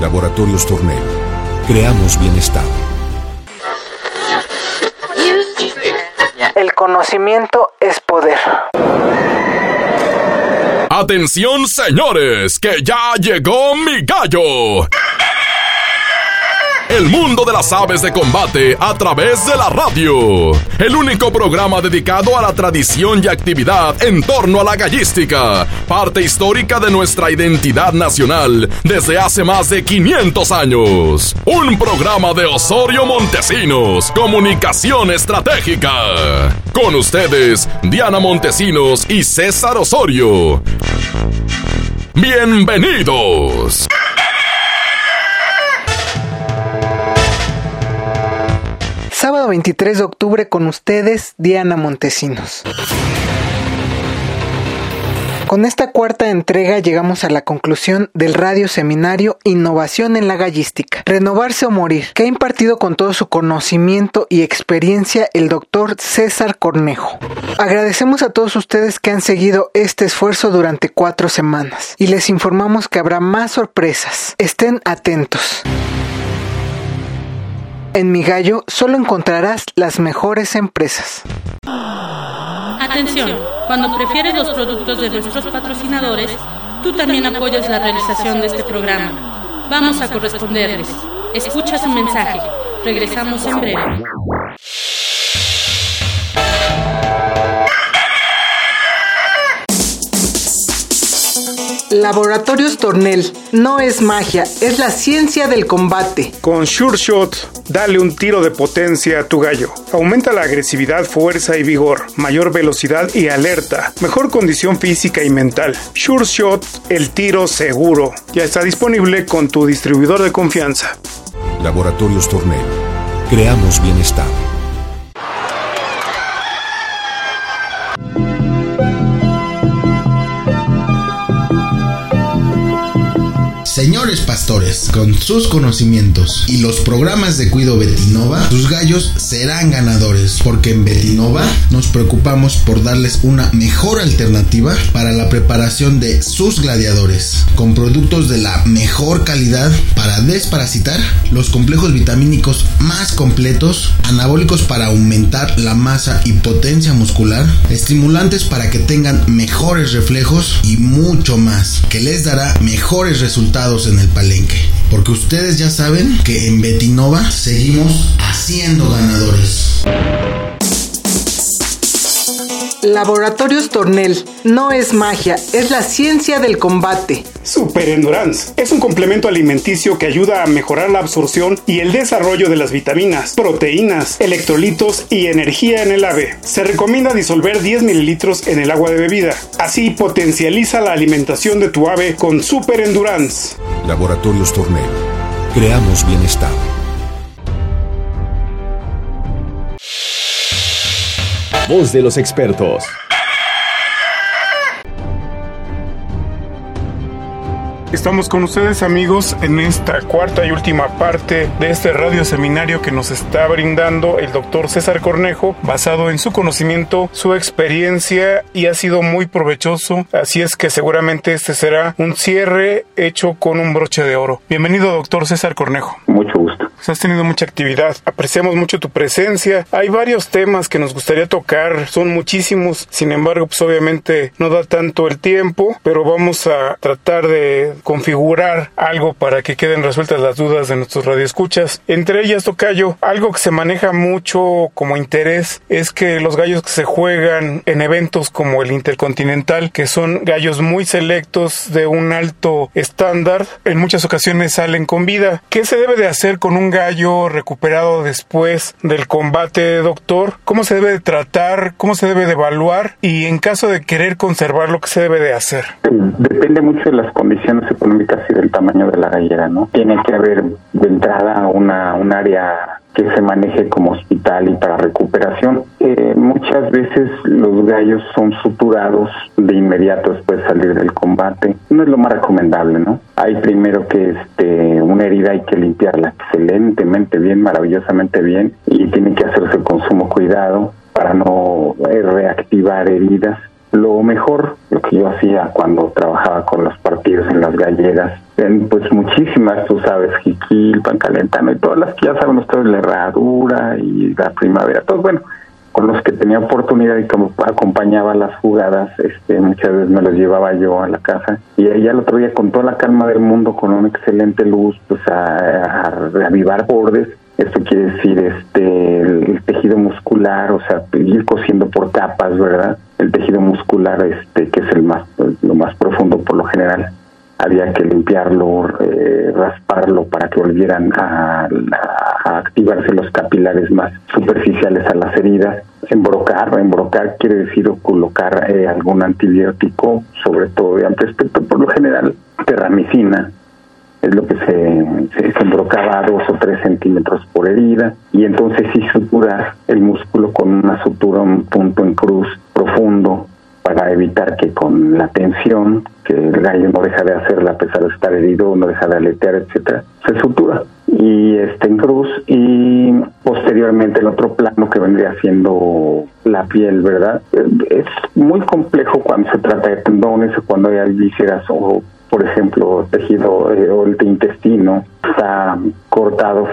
Laboratorios Tornel. Creamos bienestar. El conocimiento es poder. ¡Atención, señores! ¡Que ya llegó mi gallo! El mundo de las aves de combate a través de la radio. El único programa dedicado a la tradición y actividad en torno a la gallística, parte histórica de nuestra identidad nacional desde hace más de 500 años. Un programa de Osorio Montesinos, Comunicación Estratégica. Con ustedes, Diana Montesinos y César Osorio. ¡Bienvenidos! Sábado 23 de octubre con ustedes, Diana Montesinos. Con esta cuarta entrega llegamos a la conclusión del radio seminario Innovación en la Gallística, Renovarse o Morir, que ha impartido con todo su conocimiento y experiencia el doctor César Cornejo. Agradecemos a todos ustedes que han seguido este esfuerzo durante 4 semanas y les informamos que habrá más sorpresas. Estén atentos. En Mi Gallo solo encontrarás las mejores empresas. Atención, cuando prefieres los productos de nuestros patrocinadores, tú también apoyas la realización de este programa. Vamos a corresponderles. Escucha su mensaje. Regresamos en breve. Laboratorios Tornel. No es magia, es la ciencia del combate. Con Sure Shot, dale un tiro de potencia a tu gallo. Aumenta la agresividad, fuerza y vigor, mayor velocidad y alerta, mejor condición física y mental. Sure Shot, el tiro seguro. Ya está disponible con tu distribuidor de confianza. Laboratorios Tornel. Creamos bienestar. Señores pastores, con sus conocimientos y los programas de cuido Betinova, sus gallos serán ganadores, porque en Betinova nos preocupamos por darles una mejor alternativa para la preparación de sus gladiadores, con productos de la mejor calidad para desparasitar, los complejos vitamínicos más completos, anabólicos para aumentar la masa y potencia muscular, estimulantes para que tengan mejores reflejos y mucho más, que les dará mejores resultados en el palenque, porque ustedes ya saben que en Betinova seguimos haciendo ganadores. Laboratorios Tornel. No es magia, es la ciencia del combate. Super Endurance es un complemento alimenticio que ayuda a mejorar la absorción y el desarrollo de las vitaminas, proteínas, electrolitos y energía en el ave. Se recomienda disolver 10 mililitros en el agua de bebida. Así potencializa la alimentación de tu ave con Super Endurance. Laboratorios Tornel. Creamos bienestar. Voz de los expertos. Estamos con ustedes, amigos, en esta cuarta y última parte de este radio seminario que nos está brindando el doctor César Cornejo, basado en su conocimiento, su experiencia, y ha sido muy provechoso. Así es que seguramente este será un cierre hecho con un broche de oro. Bienvenido, doctor César Cornejo. Mucho gusto. Has tenido mucha actividad, apreciamos mucho tu presencia. Hay varios temas que nos gustaría tocar, son muchísimos, sin embargo, pues obviamente no da tanto el tiempo, pero vamos a tratar de configurar algo para que queden resueltas las dudas de nuestros radioescuchas. Entre ellas, tocayo, algo que se maneja mucho como interés es que los gallos que se juegan en eventos como el Intercontinental, que son gallos muy selectos de un alto estándar, en muchas ocasiones salen con vida. ¿Qué se debe de hacer con un gallo recuperado después del combate, doctor? ¿Cómo se debe de tratar? ¿Cómo se debe de evaluar? Y en caso de querer conservarlo, ¿qué se debe de hacer? Depende mucho de las condiciones económicas y del tamaño de la gallera, ¿no? Tiene que haber de entrada un área que se maneje como hospital y para recuperación. Muchas veces los gallos son suturados de inmediato después de salir del combate. No es lo más recomendable, ¿no? Hay primero que una herida hay que limpiarla excelentemente bien, maravillosamente bien, y tiene que hacerse con sumo cuidado para no reactivar heridas. Lo mejor, lo que yo hacía cuando trabajaba con los partidos en las galleras, pues muchísimas, tú sabes, Jiquil, Pancalentano y todas las que ya saben ustedes, la Herradura y la Primavera, todos, bueno, con los que tenía oportunidad y como acompañaba las jugadas, muchas veces me los llevaba yo a la casa y ella el otro día con toda la calma del mundo, con una excelente luz, pues a reavivar bordes. Esto quiere decir el tejido muscular, o sea, ir cosiendo por capas, ¿verdad? El tejido muscular, que es lo más profundo por lo general, había que limpiarlo, rasparlo para que volvieran a activarse los capilares más superficiales a las heridas. Embrocar quiere decir colocar algún antibiótico, sobre todo de amplio espectro, por lo general terramicina. Es lo que se embrocaba a 2 o 3 centímetros por herida, y entonces sí suturar el músculo con una sutura, un punto en cruz profundo, para evitar que con la tensión, que el gallo no deja de hacerla a pesar de estar herido, no deja de aletear, etcétera, se sutura y en cruz, y posteriormente el otro plano que vendría siendo la piel, ¿verdad? Es muy complejo cuando se trata de tendones o cuando hay vísceras o, por ejemplo, tejido o el intestino está cortado,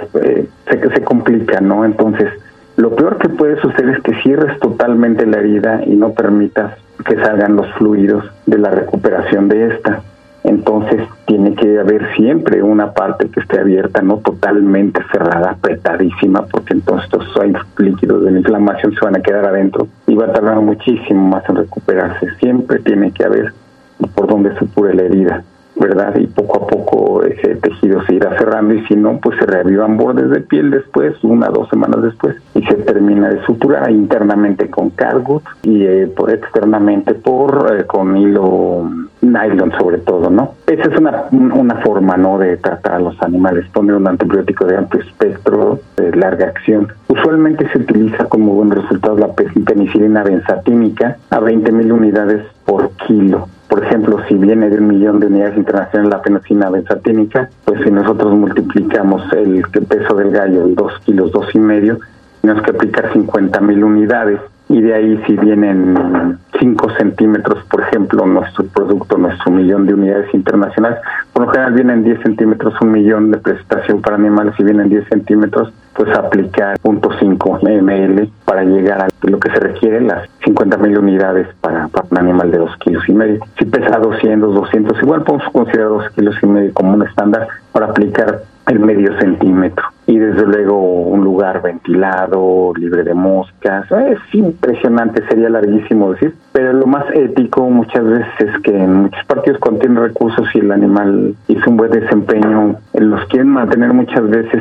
se complica, ¿no? Entonces, lo peor que puede suceder es que cierres totalmente la herida y no permitas que salgan los fluidos de la recuperación de esta. Entonces, tiene que haber siempre una parte que esté abierta, no totalmente cerrada, apretadísima, porque entonces estos líquidos de la inflamación se van a quedar adentro y va a tardar muchísimo más en recuperarse. Siempre tiene que haber por donde supure la herida, ¿verdad? Y poco a poco ese tejido se irá cerrando, y si no, pues se reavivan bordes de piel después, 1 o 2 semanas después, y se termina de suturar internamente con Cargut y externamente con hilo nylon, sobre todo, ¿no? Esa es una forma, ¿no?, de tratar a los animales, poner un antibiótico de amplio espectro, de larga acción. Usualmente se utiliza como buen resultado la penicilina benzatínica a 20,000 unidades por kilo. Por ejemplo, si viene de 1 millón de unidades internacionales la penicilina benzatínica, pues si nosotros multiplicamos el peso del gallo en 2 kilos, 2,5, tenemos que aplicar 50,000 unidades. Y de ahí, si vienen 5 centímetros, por ejemplo, nuestro producto, nuestro 1 millón de unidades internacionales, por lo general vienen 10 centímetros, 1 millón de presentación para animales. Si vienen 10 centímetros, pues aplicar 0.5 ml para llegar a lo que se requiere, las 50,000 unidades para un animal de 2,5 kilos. Si pesa 200, 200, igual podemos considerar 2,5 kilos como un estándar para aplicar el medio centímetro. Y desde luego un lugar ventilado, libre de moscas. Es impresionante, sería larguísimo decir, pero lo más ético muchas veces es que en muchos partidos cuando tienen recursos y el animal hizo un buen desempeño, los quieren mantener muchas veces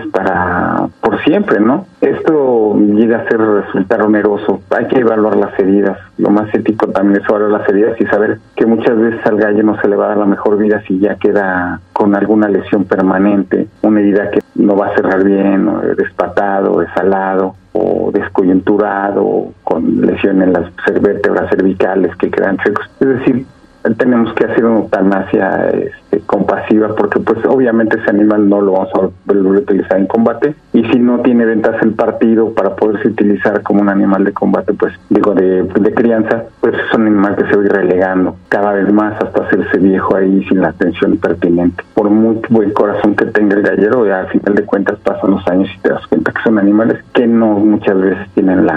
por siempre, ¿no? Esto llega a resultar oneroso. Hay que evaluar las heridas. Lo más ético también es evaluar las heridas y saber que muchas veces al gallo no se le va a dar la mejor vida si ya queda con alguna lesión permanente, una herida que no va a cerrar bien, o despatado, desalado, o descoyunturado, con lesión en las vértebras cervicales que quedan secos. Es decir, tenemos que hacer una eutanasia compasiva, porque pues obviamente ese animal no lo vamos a volver a utilizar en combate, y si no tiene ventaja el partido para poderse utilizar como un animal de combate, pues digo de crianza, pues es un animal que se va a ir relegando cada vez más hasta hacerse viejo ahí sin la atención pertinente. Por muy buen corazón que tenga el gallero, y al final de cuentas pasan los años y te das cuenta que son animales que no muchas veces tienen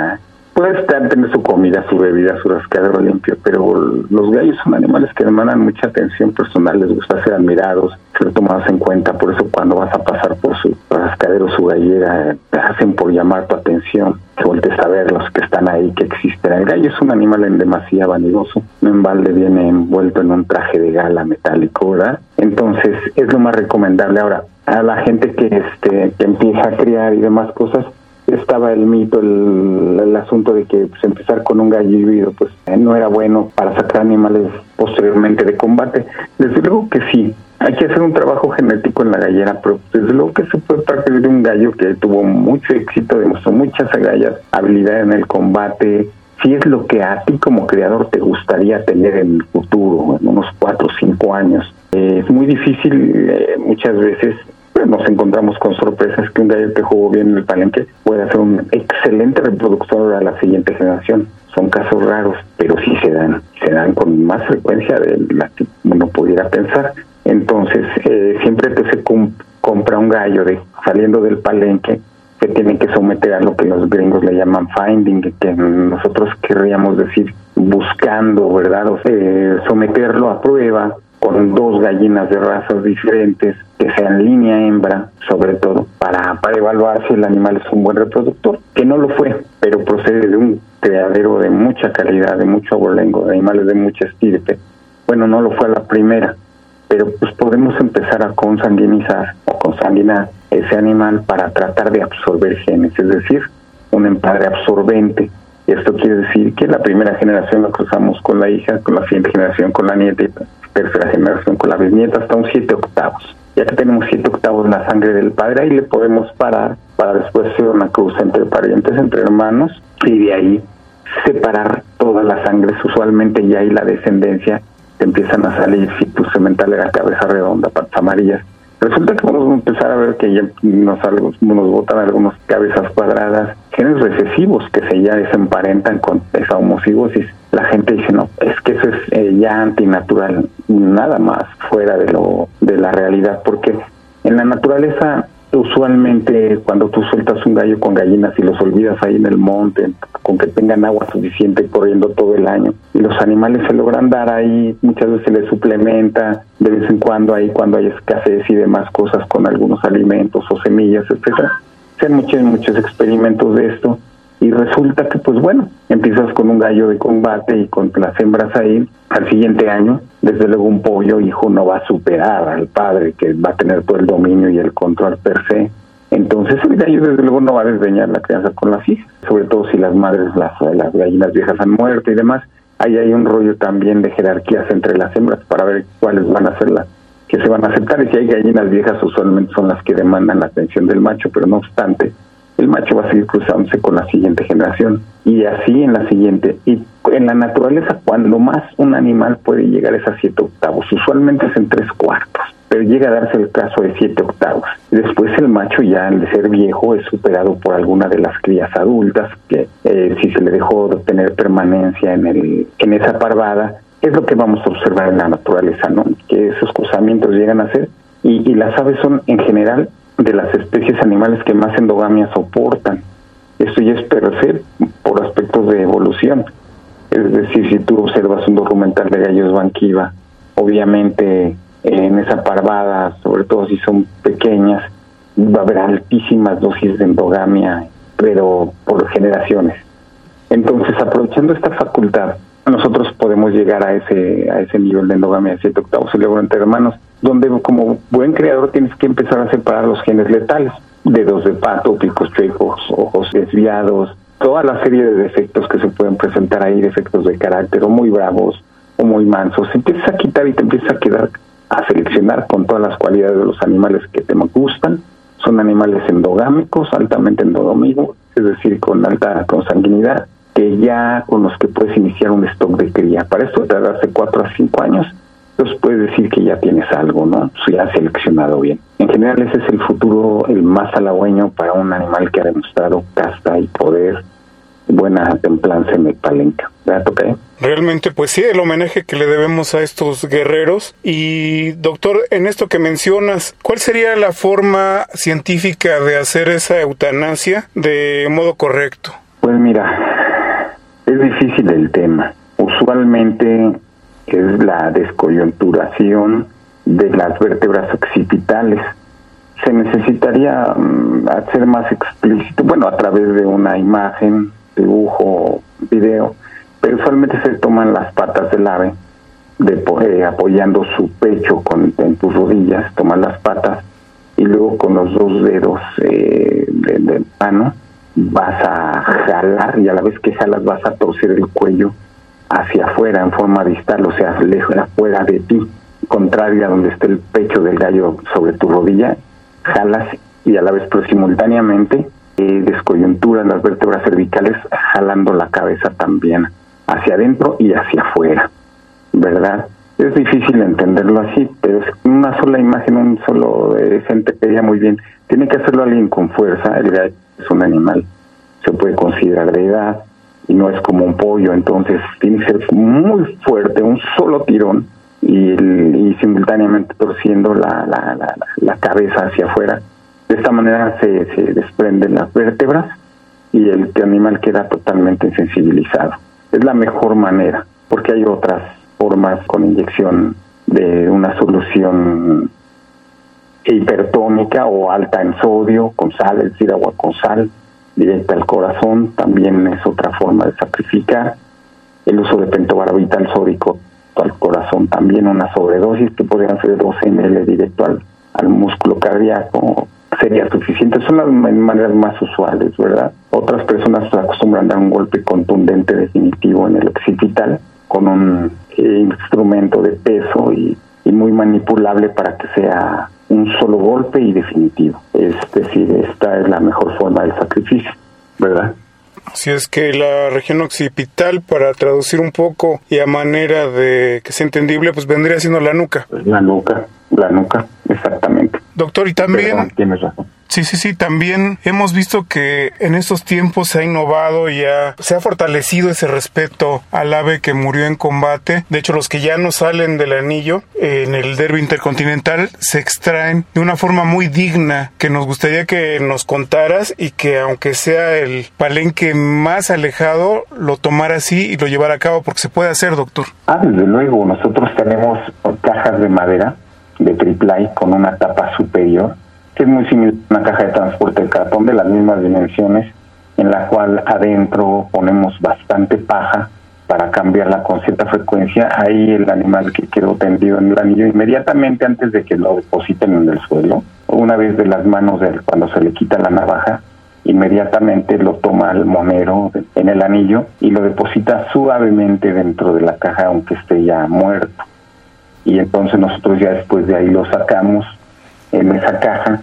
puede tener su comida, su bebida, su rascadero limpio, pero los gallos son animales que demandan mucha atención personal, les gusta ser admirados, ser tomados en cuenta. Por eso cuando vas a pasar por su rascadero, su gallera, te hacen por llamar tu atención, que voltees a ver los que están ahí, que existen. El gallo es un animal en demasía vanidoso, no en balde viene envuelto en un traje de gala metálico, ¿verdad? Entonces es lo más recomendable. Ahora, a la gente que empieza a criar y demás cosas, estaba el mito, el asunto de que pues, empezar con un gallo híbrido pues no era bueno para sacar animales posteriormente de combate. Desde luego que sí, hay que hacer un trabajo genético en la gallera, pero desde luego que se puede partir de un gallo que tuvo mucho éxito, demostró muchas agallas, habilidad en el combate. Si es lo que a ti como criador te gustaría tener en el futuro, en unos 4 o 5 años. Es muy difícil muchas veces. Nos encontramos con sorpresas que un gallo que jugó bien en el palenque puede hacer un excelente reproductor a la siguiente generación. son casos raros, pero sí se dan con más frecuencia de la que uno pudiera pensar. Entonces, siempre que se compra un gallo saliendo del palenque, se tiene que someter a lo que los gringos le llaman finding, que nosotros querríamos decir buscando, ¿verdad? O sea, someterlo a prueba con 2 gallinas de razas diferentes, que sean línea hembra, sobre todo, para evaluar si el animal es un buen reproductor, que no lo fue, pero procede de un criadero de mucha calidad, de mucho abolengo, de animales de mucha estirpe. Bueno, no lo fue a la primera, pero pues podemos empezar a consanguinizar o consanguinar ese animal para tratar de absorber genes, es decir, un empadre absorbente. Esto quiere decir que la primera generación la cruzamos con la hija, con la siguiente generación con la nieta, y tercera generación con la bisnieta, hasta un 7/8. Ya que tenemos 7/8 la sangre del padre, ahí le podemos parar para después hacer una cruz entre parientes, entre hermanos, y de ahí separar todas las sangres. Usualmente ya ahí la descendencia te empiezan a salir ficus sementales, la cabeza redonda, patas amarillas. Resulta que vamos a empezar a ver que ya nos botan algunos cabezas cuadradas, genes recesivos que ya desemparentan con esa homocigosis. La gente dice, no, es que eso es ya antinatural, nada más fuera de la realidad, porque en la naturaleza usualmente cuando tú sueltas un gallo con gallinas y los olvidas ahí en el monte, con que tengan agua suficiente corriendo todo el año, y los animales se logran dar ahí, muchas veces se les suplementa de vez en cuando ahí cuando hay escasez y demás cosas con algunos alimentos o semillas, etcétera. Se han hecho muchos experimentos de esto y resulta que pues bueno, empiezas con un gallo de combate y con las hembras ahí, al siguiente año desde luego un pollo hijo no va a superar al padre, que va a tener todo el dominio y el control per se. Entonces el gallo desde luego no va a desdeñar la crianza con las hijas, sobre todo si las madres, las gallinas viejas han muerto y demás. Ahí hay un rollo también de jerarquías entre las hembras para ver cuáles van a ser las que se van a aceptar, y si hay gallinas viejas usualmente son las que demandan la atención del macho, pero no obstante el macho va a seguir cruzándose con la siguiente generación y así en la siguiente. Y en la naturaleza cuando más un animal puede llegar es a 7/8, usualmente es en 3/4, pero llega a darse el caso de 7/8. Después el macho ya al ser viejo es superado por alguna de las crías adultas, que si se le dejó de tener permanencia en esa parvada, es lo que vamos a observar en la naturaleza, ¿no? Que esos cruzamientos llegan a ser, y las aves son en general de las especies animales que más endogamia soportan. Esto ya es per se por aspectos de evolución. Es decir, si tú observas un documental de gallos banquiva, obviamente en esa parvada, sobre todo si son pequeñas, va a haber altísimas dosis de endogamia, pero por generaciones. Entonces, aprovechando esta facultad, nosotros podemos llegar a ese nivel de endogamia de 7/8 y luego entre hermanos, donde como buen criador tienes que empezar a separar los genes letales, dedos de pato, picos chuecos, ojos desviados, toda la serie de defectos que se pueden presentar ahí, defectos de carácter o muy bravos o muy mansos. Empiezas a quitar y te empiezas a quedar a seleccionar con todas las cualidades de los animales que te gustan. Son animales endogámicos, altamente endogámicos, es decir, con alta consanguinidad, que ya con los que puedes iniciar un stock de cría. Para esto te darse 4 a 5 años, entonces puedes decir que ya tienes algo, ¿no? Ya has seleccionado bien. En general ese es el futuro, el más halagüeño para un animal que ha demostrado casta y poder, buena templanza en el palenque. ¿Verdad, Tocayo? Realmente, pues sí, el homenaje que le debemos a estos guerreros. Y, doctor, en esto que mencionas, ¿cuál sería la forma científica de hacer esa eutanasia de modo correcto? Pues mira, es difícil el tema. Usualmente es la descoyunturación de las vértebras occipitales. Se necesitaría hacer más explícito, bueno, a través de una imagen, dibujo, video, pero usualmente se toman las patas del ave, apoyando su pecho en tus rodillas, toman las patas y luego con los 2 dedos de mano vas a jalar, y a la vez que jalas vas a torcer el cuello hacia afuera en forma distal, o sea, lejos afuera de ti, contraria a donde está el pecho del gallo sobre tu rodilla, jalas y a la vez pero simultáneamente descoyunturas las vértebras cervicales, jalando la cabeza también hacia adentro y hacia afuera, ¿verdad? Es difícil entenderlo así, pero es una sola imagen, un solo gente que veía muy bien. Tiene que hacerlo alguien con fuerza. El gallo es un animal, se puede considerar de edad, y no es como un pollo, entonces tiene que ser muy fuerte, un solo tirón y simultáneamente torciendo la cabeza hacia afuera. De esta manera se desprenden las vértebras y el animal queda totalmente insensibilizado. Es la mejor manera, porque hay otras formas con inyección de una solución hipertónica o alta en sodio, con sal, es decir, agua con sal, directa al corazón, también es otra forma de sacrificar. El uso de pentobarbital sódico al corazón, también una sobredosis que podrían ser 12 ml directo al músculo cardíaco, sería suficiente. Son las maneras más usuales, ¿verdad? Otras personas se acostumbran a dar un golpe contundente definitivo en el occipital con un instrumento de peso y muy manipulable para que sea un solo golpe y definitivo. Es decir, esta es la mejor forma del sacrificio, ¿verdad? Si es que la región occipital, para traducir un poco y a manera de que sea entendible, pues vendría siendo la nuca. La nuca, exactamente. Doctor, y también... Perdón, tienes razón. Sí, también hemos visto que en estos tiempos se ha innovado y se ha fortalecido ese respeto al ave que murió en combate. De hecho, los que ya no salen del anillo en el derbi intercontinental se extraen de una forma muy digna, que nos gustaría que nos contaras y que aunque sea el palenque más alejado, lo tomara así y lo llevara a cabo, porque se puede hacer, doctor. Desde luego, nosotros tenemos cajas de madera de triplay con una tapa superior, que es muy similar a una caja de transporte de cartón de las mismas dimensiones, en la cual adentro ponemos bastante paja para cambiarla con cierta frecuencia. Ahí el animal que quedó tendido en el anillo, inmediatamente antes de que lo depositen en el suelo, una vez de las manos cuando se le quita la navaja, inmediatamente lo toma el monero en el anillo y lo deposita suavemente dentro de la caja, aunque esté ya muerto. Y entonces nosotros ya después de ahí lo sacamos en esa caja,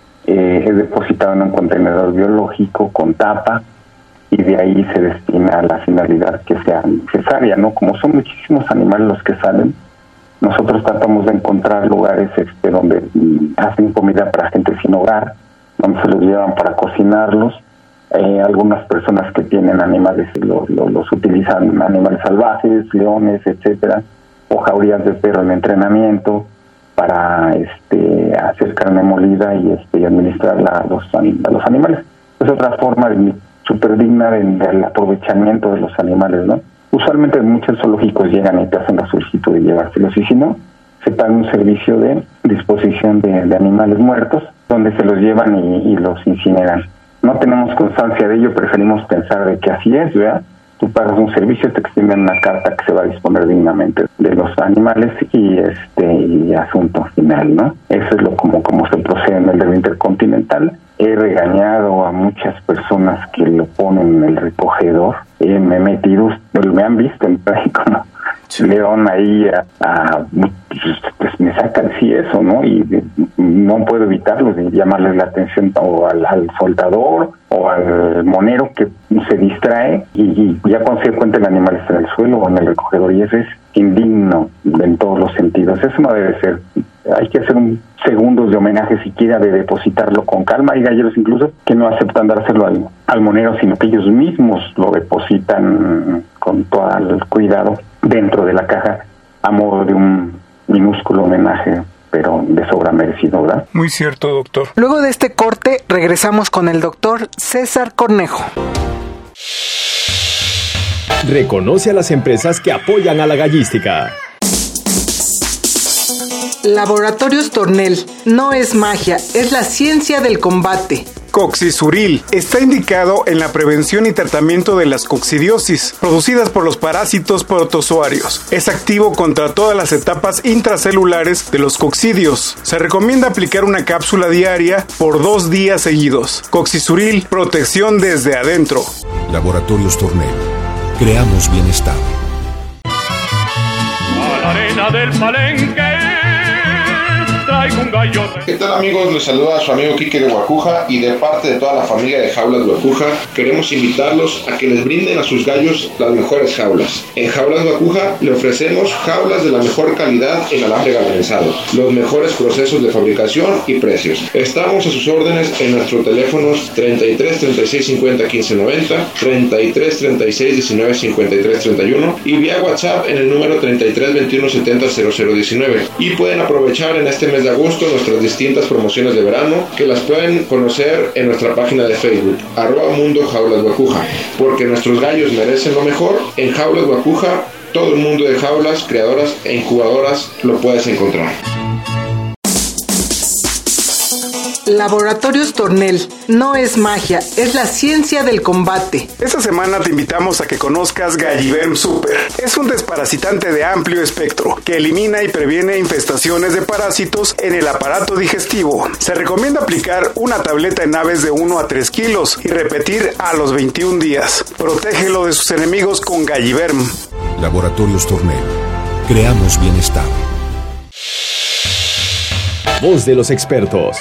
es depositado en un contenedor biológico con tapa y de ahí se destina a la finalidad que sea necesaria, ¿no? Como son muchísimos animales los que salen, nosotros tratamos de encontrar lugares donde hacen comida para gente sin hogar, donde se los llevan para cocinarlos. Algunas personas que tienen animales los utilizan, animales salvajes, leones, etcétera, o jaurías de perro en entrenamiento para hacer carne molida y administrarla a los animales. Es otra forma súper digna del aprovechamiento de los animales, ¿no? Usualmente muchos zoológicos llegan y te hacen la solicitud de llevárselos, y si no, se paga un servicio de disposición de animales muertos, donde se los llevan y los incineran. No tenemos constancia de ello, preferimos pensar de que así es, ¿verdad? Tú pagas un servicio, te extienden una carta que se va a disponer dignamente de los animales y asunto final, ¿no? Eso es como se procede en el derbi intercontinental. He regañado a muchas personas que lo ponen en el recogedor. Me he metido, me han visto entrar como león ahí pues me sacan sí eso, ¿no? Y no puedo evitarlo de llamarles la atención o al soldador o al monero que se distrae y ya cuando se da cuenta el animal está en el suelo o en el recogedor, y eso es indigno en todos los sentidos. Eso no debe ser. Hay que hacer un segundos de homenaje siquiera, de depositarlo con calma. Hay galleros incluso que no aceptan dárselo al monero, sino que ellos mismos lo depositan con todo el cuidado dentro de la caja a modo de un minúsculo homenaje, pero de sobra merecido, ¿verdad? Muy cierto, doctor. Luego de este corte, regresamos con el doctor César Cornejo. Reconoce a las empresas que apoyan a la gallística. Laboratorios Tornel. No es magia, es la ciencia del combate. Coccisuril está indicado en la prevención y tratamiento de las coccidiosis producidas por los parásitos protozoarios. Es activo contra todas las etapas intracelulares de los coccidios. Se recomienda aplicar una cápsula diaria por 2 días seguidos. Coccisuril, protección desde adentro. Laboratorios Tornel. Creamos bienestar. A la arena del Palenque traigo un gallote. ¿Qué tal, amigos? Les saluda a su amigo Quique de Guacuja, y de parte de toda la familia de Jaulas Guacuja queremos invitarlos a que les brinden a sus gallos las mejores jaulas. En Jaulas Guacuja le ofrecemos jaulas de la mejor calidad en alambre galvanizado, los mejores procesos de fabricación y precios. Estamos a sus órdenes en nuestros teléfonos 33 36 50 15 90, 33 36 19 53 31 y vía WhatsApp en el número 33 21 70 0019. Y pueden aprovechar en este mes de agosto nuestras distintas promociones de verano, que las pueden conocer en nuestra página de Facebook, @Mundo Jaulas Guacuja, porque nuestros gallos merecen lo mejor. En Jaulas Guacuja, todo el mundo de jaulas, creadoras e incubadoras lo puedes encontrar. Laboratorios Tornel. No es magia, es la ciencia del combate. Esta semana te invitamos a que conozcas Galliverm Super. Es un desparasitante de amplio espectro que elimina y previene infestaciones de parásitos en el aparato digestivo. Se recomienda aplicar una tableta en aves de 1 a 3 kilos y repetir a los 21 días. Protégelo de sus enemigos con Galliverm. Laboratorios Tornel. Creamos bienestar. Voz de los expertos.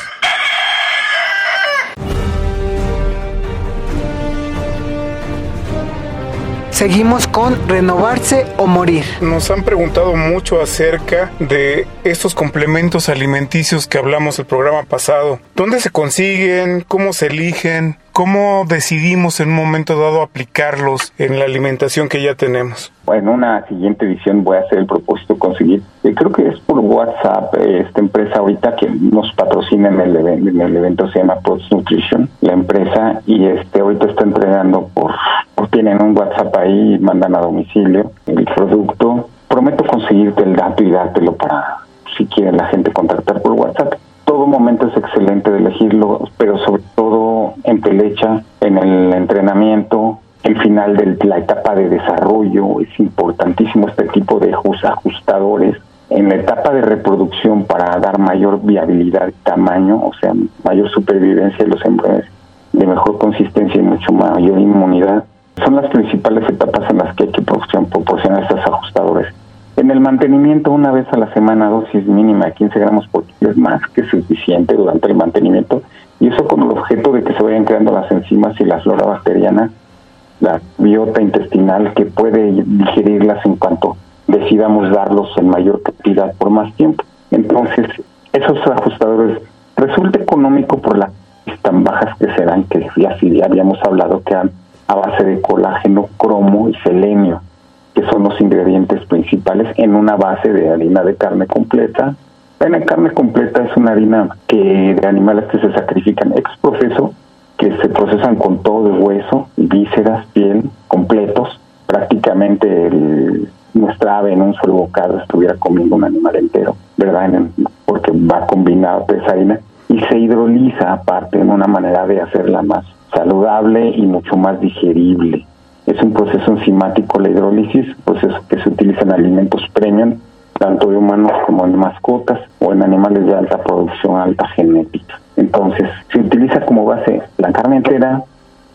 Seguimos con renovarse o morir. Nos han preguntado mucho acerca de estos complementos alimenticios que hablamos el programa pasado. ¿Dónde se consiguen? ¿Cómo se eligen? ¿Cómo decidimos en un momento dado aplicarlos en la alimentación que ya tenemos? En una siguiente edición voy a hacer el propósito de conseguir, creo que es por WhatsApp, esta empresa ahorita que nos patrocina en el evento, se llama Prost Nutrition, la empresa, y ahorita está entregando tienen un WhatsApp ahí y mandan a domicilio el producto. Prometo conseguirte el dato y dártelo para, si quieren la gente, contactar por WhatsApp. Todo momento es excelente de elegirlo, pero sobre todo en pelecha, en el entrenamiento, el final de la etapa de desarrollo. Es importantísimo este tipo de ajustadores. En la etapa de reproducción, para dar mayor viabilidad y tamaño, o sea, mayor supervivencia de los embriones, de mejor consistencia y mucho mayor inmunidad, son las principales etapas en las que hay que proporcionar estos ajustadores. En el mantenimiento, una vez a la semana, dosis mínima de 15 gramos por kilo es más que suficiente durante el mantenimiento, y eso con el objeto de que se vayan creando las enzimas y la flora bacteriana, la biota intestinal, que puede digerirlas en cuanto decidamos darlos en mayor cantidad por más tiempo. Entonces, esos ajustadores resulta económico por las tan bajas que se dan, que ya sí habíamos hablado, que dan a base de colágeno, cromo y selenio, que son los ingredientes principales en una base de harina de carne completa. La carne completa es una harina de animales que se sacrifican ex profeso, que se procesan con todo el hueso, vísceras, piel, completos. Prácticamente nuestra ave en un solo bocado estuviera comiendo un animal entero, ¿verdad? Porque va combinado esa harina y se hidroliza aparte, en una manera de hacerla más saludable y mucho más digerible. Es un proceso enzimático, la hidrólisis, proceso que se utiliza en alimentos premium, tanto de humanos como en mascotas o en animales de alta producción, alta genética. Entonces, se utiliza como base la carne entera,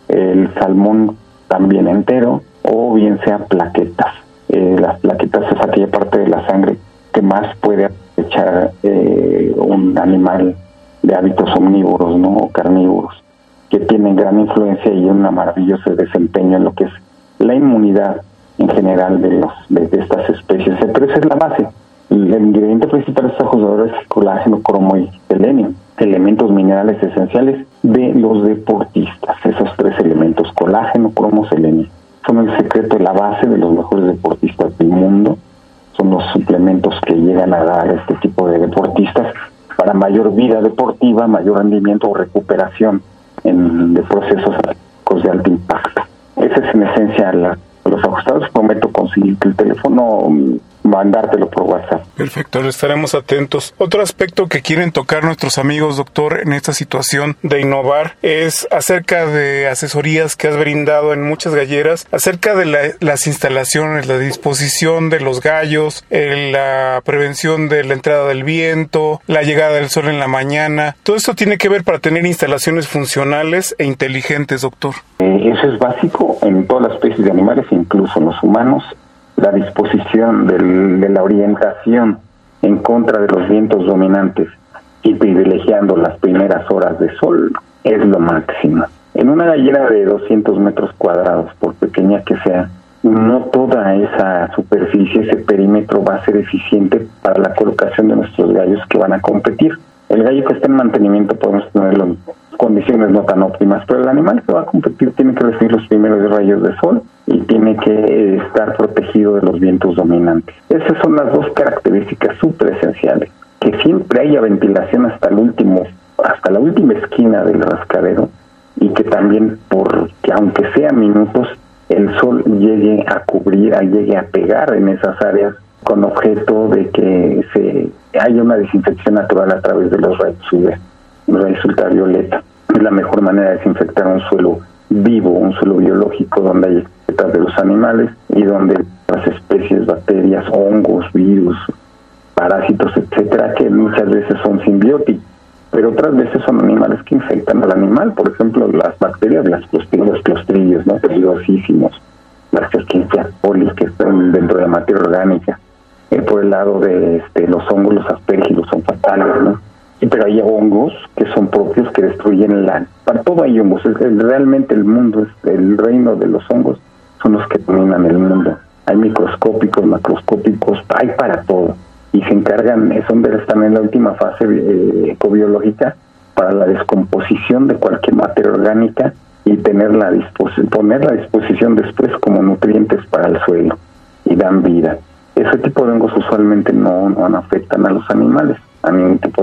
el salmón también entero, o bien sea plaquetas. Las plaquetas es aquella parte de la sangre que más puede echar un animal de hábitos omnívoros, ¿no? O carnívoros, que tienen gran influencia y un maravilloso desempeño en lo que es la inmunidad en general de estas especies. Pero esa es la base. El ingrediente principal de estos ajustadores es colágeno, cromo y selenio, elementos minerales esenciales de los deportistas. Esos tres elementos, colágeno, cromo, selenio, son el secreto de la base de los mejores deportistas del mundo. Son los suplementos que llegan a dar a este tipo de deportistas para mayor vida deportiva, mayor rendimiento o recuperación de procesos de alto impacto. Esa es en esencia los ajustados. Prometo conseguirte el teléfono, mandártelo por WhatsApp. Perfecto, estaremos atentos. Otro aspecto que quieren tocar nuestros amigos, doctor, en esta situación de innovar, es acerca de asesorías que has brindado en muchas galleras, acerca de las instalaciones, la disposición de los gallos, la prevención de la entrada del viento, la llegada del sol en la mañana. Todo esto tiene que ver para tener instalaciones funcionales e inteligentes, doctor. Eso es básico en todas las especies de animales, incluso en los humanos. La disposición de la orientación en contra de los vientos dominantes y privilegiando las primeras horas de sol es lo máximo. En una gallera de 200 metros cuadrados, por pequeña que sea, no toda esa superficie, ese perímetro va a ser eficiente para la colocación de nuestros gallos que van a competir. El gallo que está en mantenimiento podemos tenerlo en condiciones no tan óptimas, pero el animal que va a competir tiene que recibir los primeros rayos de sol y tiene que estar protegido de los vientos dominantes. Esas son las dos características súper esenciales. Que siempre haya ventilación hasta la última esquina del rascadero, y que también, porque aunque sean minutos, el sol llegue a cubrir, llegue a pegar en esas áreas, con objeto de que haya una desinfección natural a través de los rayos UV, los rayos ultravioleta. Es la mejor manera de desinfectar un suelo vivo, un suelo biológico donde hay especies de los animales y donde las especies, bacterias, hongos, virus, parásitos, etcétera, que muchas veces son simbióticos, pero otras veces son animales que infectan al animal. Por ejemplo, las bacterias, los clostridios, ¿no?, peligrosísimos, las Escherichia coli, que están dentro de la materia orgánica. Por el lado de los hongos, los aspergillus son fatales, ¿no? Pero hay hongos que son propios, que destruyen para todo hay hongos. Realmente el mundo, el reino de los hongos, son los que dominan el mundo. Hay microscópicos, macroscópicos, hay para todo. Y se encargan, están en la última fase ecobiológica para la descomposición de cualquier materia orgánica y ponerla a disposición después como nutrientes para el suelo y dan vida. Ese tipo de hongos usualmente no afectan a los animales, a ningún tipo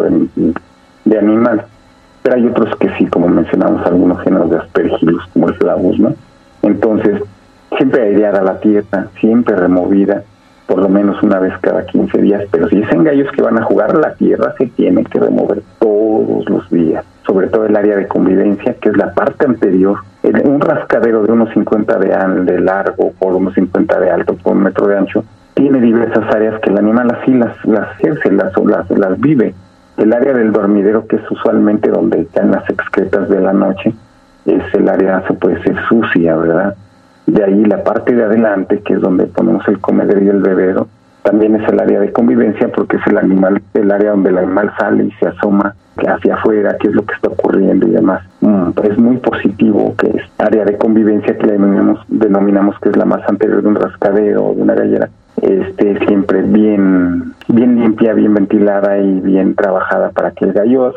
de animal, pero hay otros que sí, como mencionamos, algunos géneros de aspergillus, como el Flavus, ¿no? Entonces, siempre aireada la tierra, siempre removida, por lo menos una vez cada 15 días, pero si dicen gallos que van a jugar, la tierra se tiene que remover todos los días, sobre todo el área de convivencia, que es la parte anterior. Un rascadero de unos 50 de largo por unos 50 de alto por 1 metro de ancho tiene diversas áreas que el animal así las ejerce, las vive. El área del dormidero, que es usualmente donde caen las excretas de la noche, es el área, se puede decir, sucia, ¿verdad? De ahí la parte de adelante, que es donde ponemos el comedero y el bebedero, también es el área de convivencia, porque es el área donde el animal sale y se asoma hacia afuera, qué es lo que está ocurriendo y demás. Es muy positivo que es área de convivencia, que denominamos que es la más anterior de un rascadero o de una gallera, siempre bien limpia, bien ventilada y bien trabajada para que el gallo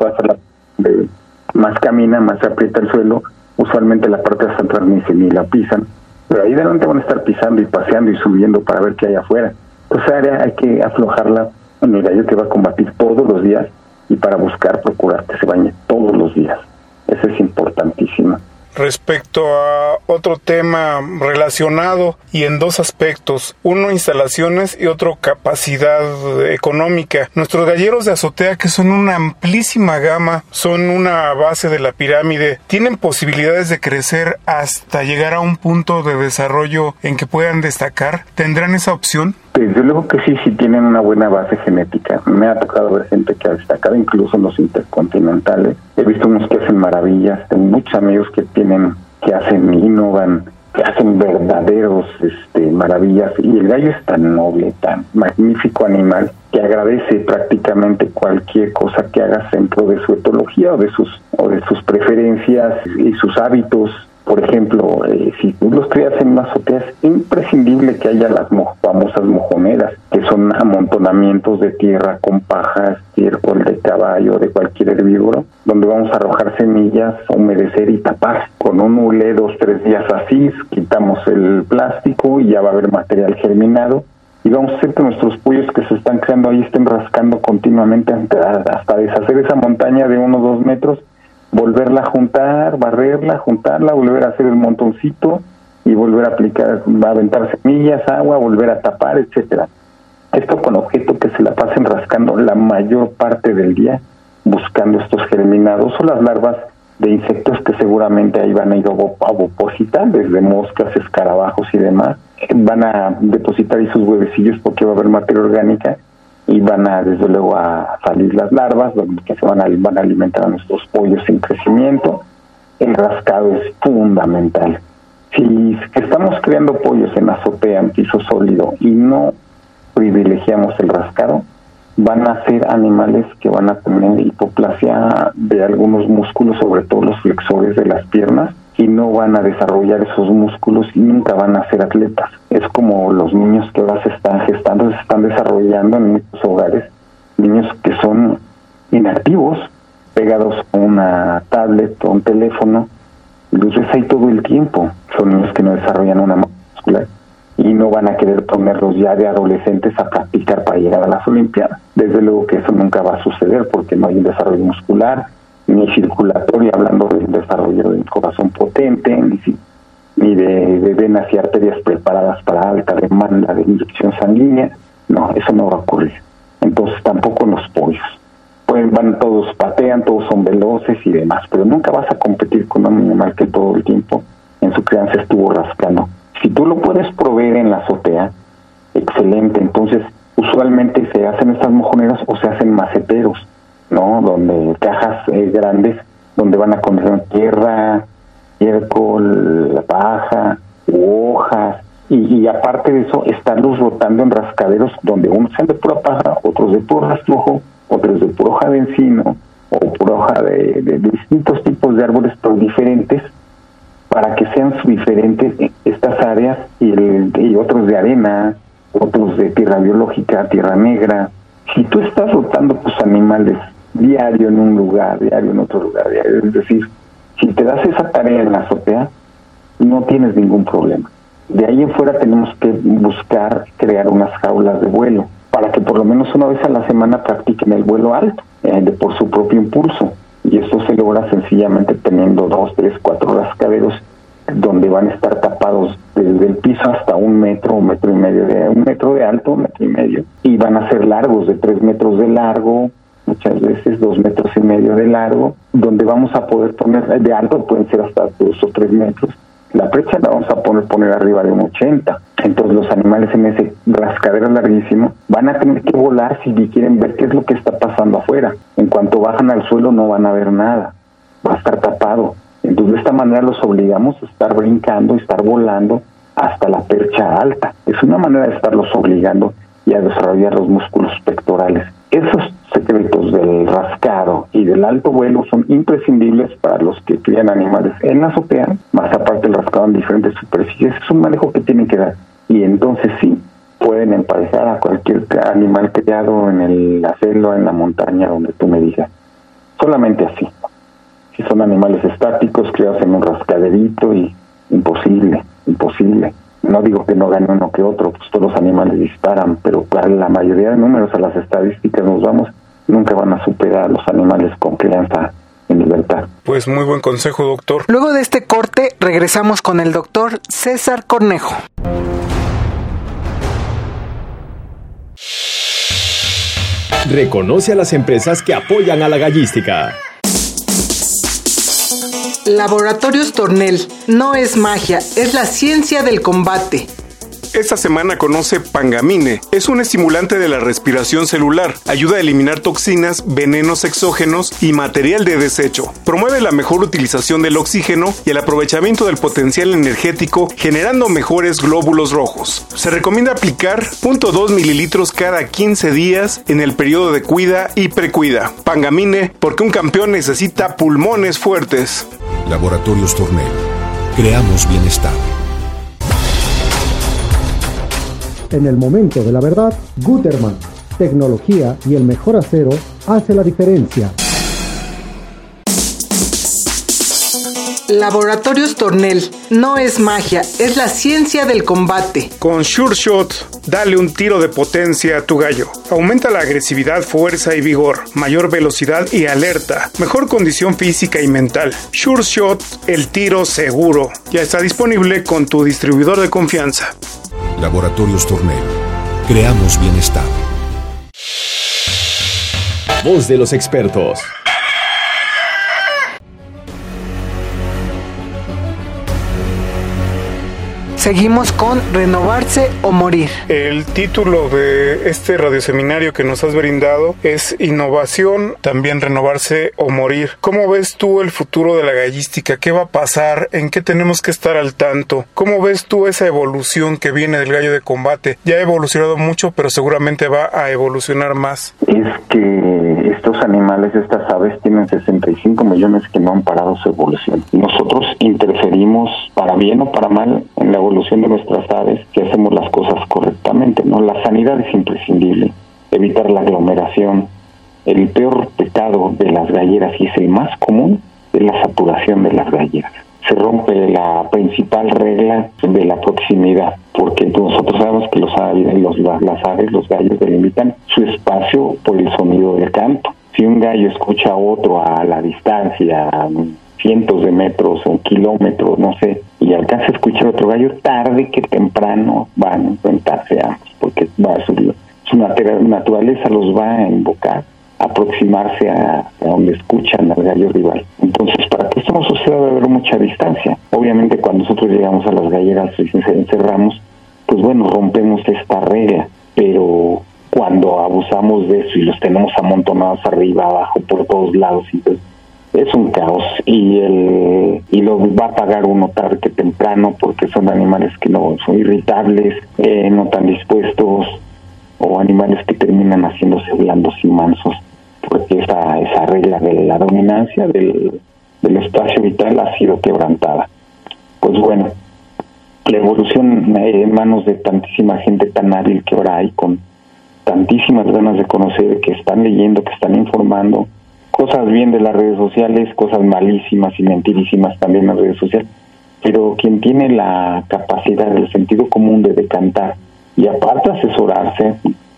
más camina, más aprieta el suelo. Usualmente la parte de atrás ni la pisan, pero ahí delante van a estar pisando y paseando y subiendo para ver qué hay afuera. Esa área hay que aflojarla en el gallo que va a combatir todos los días, y para procurar que se bañe todos los días. Eso es importantísimo. Respecto a otro tema relacionado y en dos aspectos, uno instalaciones y otro capacidad económica. Nuestros galleros de azotea, que son una amplísima gama, son una base de la pirámide, tienen posibilidades de crecer hasta llegar a un punto de desarrollo en que puedan destacar. ¿Tendrán esa opción? Desde luego que sí tienen una buena base genética. Me ha tocado ver gente que ha destacado, incluso en los intercontinentales. He visto unos que hacen maravillas, tengo muchos amigos que innovan, que hacen verdaderos maravillas. Y el gallo es tan noble, tan magnífico animal, que agradece prácticamente cualquier cosa que hagas dentro de su etología o de sus preferencias y sus hábitos. Por ejemplo, si tú los crías en una azotea, es imprescindible que haya las famosas mojoneras, que son amontonamientos de tierra con paja, estiércol de caballo, de cualquier herbívoro, donde vamos a arrojar semillas, humedecer y tapar. Con un hule 2-3 días así, quitamos el plástico y ya va a haber material germinado. Y vamos a hacer que nuestros pollos que se están creando ahí estén rascando continuamente hasta deshacer esa montaña de 1 o 2 metros, volverla a juntar, barrerla, juntarla, volver a hacer el montoncito y volver a aplicar, a aventar semillas, agua, volver a tapar, etcétera. Esto con objeto que se la pasen rascando la mayor parte del día, buscando estos germinados o las larvas de insectos que seguramente ahí van a ir a ovopositar, desde moscas, escarabajos y demás. Van a depositar ahí sus huevecillos porque va a haber materia orgánica, y van a, desde luego, a salir las larvas, que se van a alimentar a nuestros pollos en crecimiento. El rascado es fundamental. Si estamos criando pollos en azotea, en piso sólido, y no privilegiamos el rascado, van a ser animales que van a tener hipoplasia de algunos músculos, sobre todo los flexores de las piernas, y no van a desarrollar esos músculos y nunca van a ser atletas. Es como los niños que ahora se están gestando, se están desarrollando en muchos hogares, niños que son inactivos, pegados a una tablet o un teléfono, y los ves ahí todo el tiempo. Son niños que no desarrollan una masa muscular y no van a querer ponerlos ya de adolescentes a practicar para llegar a las Olimpiadas. Desde luego que eso nunca va a suceder porque no hay un desarrollo muscular, ni circulatorio, hablando del desarrollo del corazón potente, ni de venas y arterias preparadas para alta demanda de inyección sanguínea. No, eso no va a ocurrir. Entonces tampoco los pollos. Pues van todos, patean, todos son veloces y demás, pero nunca vas a competir con un animal que todo el tiempo en su crianza estuvo rascando. Si tú lo puedes proveer en la azotea, excelente. Entonces, usualmente se hacen estas mojoneras o se hacen maceteros, ¿no? Donde cajas grandes, donde van a contener tierra, estiércol, paja, u hojas, y aparte de eso, estarlos rotando en rascaderos donde unos sean de pura paja, otros de puro rastrojo, otros de pura hoja de encino, o pura hoja de distintos tipos de árboles, pero diferentes, para que sean diferentes estas áreas, y otros de arena, otros de tierra biológica, tierra negra. Si tú estás rotando tus animales diario en un lugar, diario en otro lugar, diario, es decir, si te das esa tarea en la azotea, no tienes ningún problema. De ahí en fuera tenemos que buscar crear unas jaulas de vuelo, para que por lo menos una vez a la semana practiquen el vuelo alto, por su propio impulso. Y esto se logra sencillamente teniendo 2, 3, 4 rascaderos donde van a estar tapados desde el piso hasta 1 metro, 1 metro y medio, 1 metro de alto, 1 metro y medio, y van a ser largos de 3 metros de largo, muchas veces 2 metros y medio de largo, donde vamos a poder poner, de alto pueden ser hasta 2 o 3 metros, la brecha la vamos a poner arriba de un 80. Entonces los animales en ese rascadero larguísimo van a tener que volar si quieren ver qué es lo que está pasando afuera. En cuanto bajan al suelo no van a ver nada, va a estar tapado. Entonces de esta manera los obligamos a estar brincando, estar volando hasta la percha alta. Es una manera de estarlos obligando y a desarrollar los músculos pectorales. Esos secretos del rascado y del alto vuelo son imprescindibles para los que crían animales en la azotea, más aparte el rascado en diferentes superficies. Es un manejo que tienen que dar. Y entonces sí, pueden emparejar a cualquier animal criado en la selva, en la montaña, donde tú me digas. Solamente así. Si son animales estáticos, criados en un rascaderito, y imposible. No digo que no gane uno que otro, pues todos los animales disparan, pero para la mayoría de números, a las estadísticas nos vamos, nunca van a superar a los animales con crianza en libertad. Pues muy buen consejo, doctor. Luego de este corte, regresamos con el doctor César Cornejo. Reconoce a las empresas que apoyan a la gallística. Laboratorios Tornel. No es magia, es la ciencia del combate. Esta semana conoce Pangamine. Es un estimulante de la respiración celular. Ayuda a eliminar toxinas, venenos exógenos y material de desecho. Promueve la mejor utilización del oxígeno y el aprovechamiento del potencial energético, generando mejores glóbulos rojos. Se recomienda aplicar 0.2 mililitros cada 15 días en el periodo de cuida y precuida. Pangamine, porque un campeón necesita pulmones fuertes. Laboratorios Tornel. Creamos bienestar. En el momento de la verdad, Guterman, tecnología y el mejor acero hace la diferencia. Laboratorios Tornel. No es magia, es la ciencia del combate. Con Sure Shot, dale un tiro de potencia a tu gallo. Aumenta la agresividad, fuerza y vigor, mayor velocidad y alerta, mejor condición física y mental. Sure Shot, el tiro seguro. Ya está disponible con tu distribuidor de confianza. Laboratorios Tornel. Creamos bienestar. Voz de los expertos. Seguimos con Renovarse o Morir. El título de este radioseminario que nos has brindado es Innovación, también Renovarse o Morir. ¿Cómo ves tú el futuro de la gallística? ¿Qué va a pasar? ¿En qué tenemos que estar al tanto? ¿Cómo ves tú esa evolución que viene del gallo de combate? Ya ha evolucionado mucho, pero seguramente va a evolucionar más. Es que estos animales, estas aves, tienen 65 millones que no han parado su evolución. Nosotros interferimos para bien o para mal en la evolución de nuestras aves si hacemos las cosas correctamente, ¿no? La sanidad es imprescindible, evitar la aglomeración. El peor pecado de las galleras, y es el más común, es la saturación de las galleras. Se rompe la principal regla de la proximidad, porque nosotros sabemos que las aves, los gallos delimitan su espacio por el sonido del canto. Si un gallo escucha a otro a la distancia, a cientos de metros o kilómetros, no sé, y alcanza a escuchar a otro gallo, tarde que temprano van a enfrentarse ambos, porque su naturaleza los va a invocar, a aproximarse a donde escuchan al gallo rival. Entonces, para que esto no suceda, debe haber mucha distancia. Obviamente, cuando nosotros llegamos a las galleras y encerramos, pues bueno, rompemos esta regla, pero cuando abusamos de eso y los tenemos amontonados arriba, abajo, por todos lados, entonces es un caos, y lo va a pagar uno tarde que temprano, porque son animales que no son irritables, no tan dispuestos, o animales que terminan haciéndose blandos y mansos, porque esa regla de la dominancia del espacio vital ha sido quebrantada. Pues bueno, la evolución en manos de tantísima gente tan hábil que ahora hay, con tantísimas ganas de conocer, que están leyendo, que están informando, cosas bien de las redes sociales, cosas malísimas y mentirísimas también en las redes sociales, pero quien tiene la capacidad, el sentido común de decantar y aparte asesorarse,